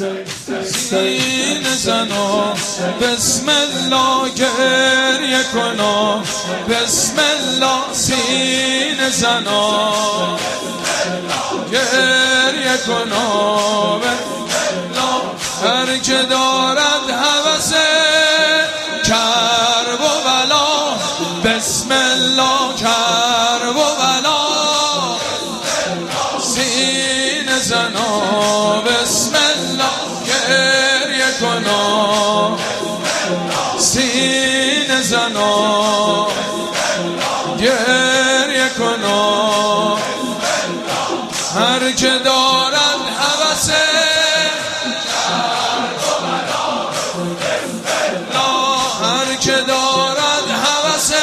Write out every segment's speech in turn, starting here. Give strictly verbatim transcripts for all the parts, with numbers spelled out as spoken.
سینه زنا بسم الله گریه کنا بسم الله سینه زنا گریه کنا هر که دارد هوس کرب و بلا بسم الله کرب و بلا سینه زنا بسم الله گریه کنا سینه زنا گریه کنا هر که دارد هوس هر که دارد هوس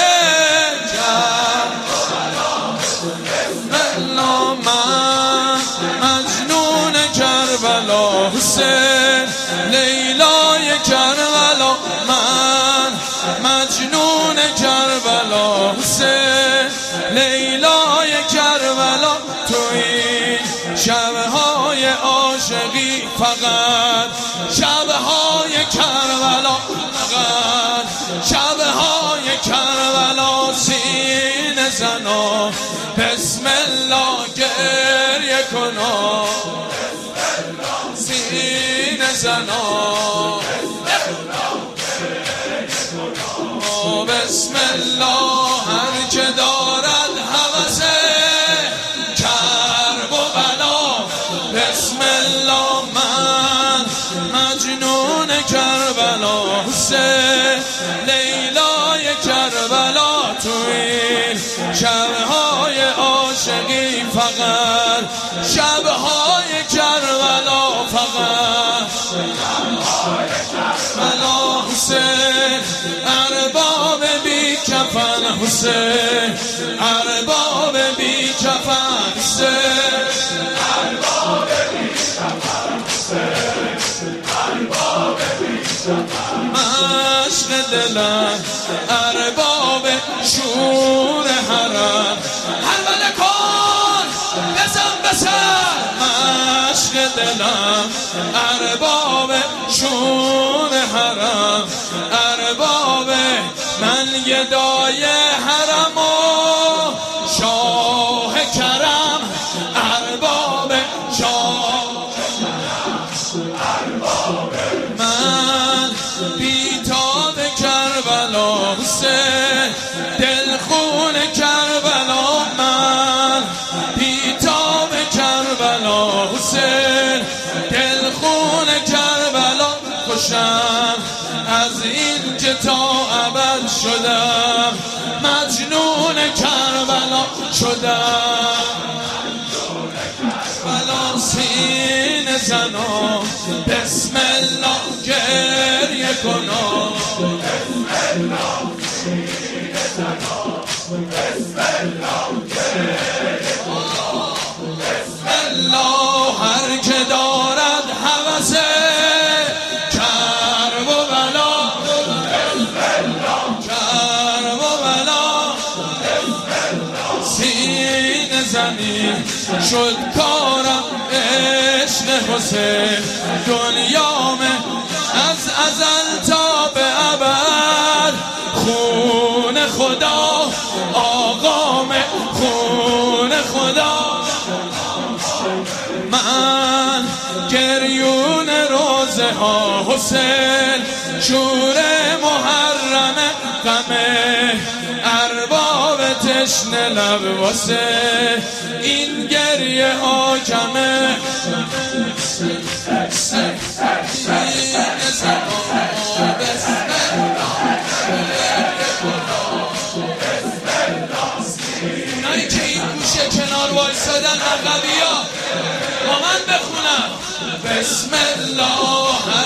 کربلا من مجنون کربلا حسین لیلای کربلا من مجنون کربلا حسین لیلای کربلا تو این شبهای عاشقی فقط شبهای کربلا فقط شبهای کربلا سینه زنا بسم الله گریه کنا سینه زنا بسم الله هر که دارد هوس کرب و بلا بسم الله من مجنون کربلا حسین لیلای کربلا تو این شبهای عاشقی فقط شبهای کربلا فقط کربلا حسین ارباب بی کفن حسین ارباب بی کفن حسین ارباب بی کفن حسین ارباب بی کفن مشق دلم ارباب شور حرم حمله کن بزن بزن مشق دلم ارباب شور حرم ارباب من گدای حرم و شاه کرم ارباب شاه من بیتاب کربلا حسین دل خون کربلا من بیتاب کربلا حسین دل خون کربلا خوشم از این که تا ابد شدم مجنون کربلا شدم بلا سینه زنا بسم الله گریه کنا بسم الله سینه زنا بسم الله گریه کنا بسم الله هر که دارد هوس کرب و بلا بسم الله کرب و بلا بسم الله سینه زنی شد کارم عشق حسین دنیام از ازل تا به ابد خون خدا آقام خون خدا من گریون روزه ها حسین شور محرم غمه ارباب تشنه لب واسه این گریه ها کمه اونایی که این گوشه کنار وایسادن عقبی ها با من بخونم بسم الله